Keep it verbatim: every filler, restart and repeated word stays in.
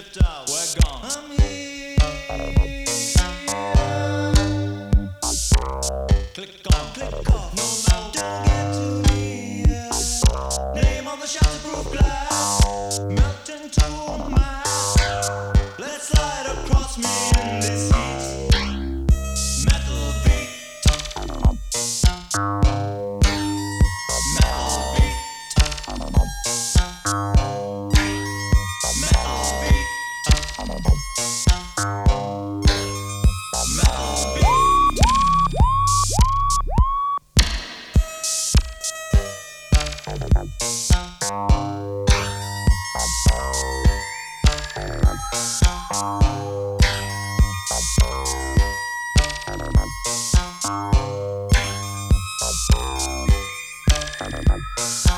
Lift out, we're gone. I'm here. Click on, click off. No, no, don't get too near. Name on the shatterproof glass. Melt into my. Let's slide across me in this heat. Metal beat. Metal beat. Metal beat. Metal beat. We'll be right back.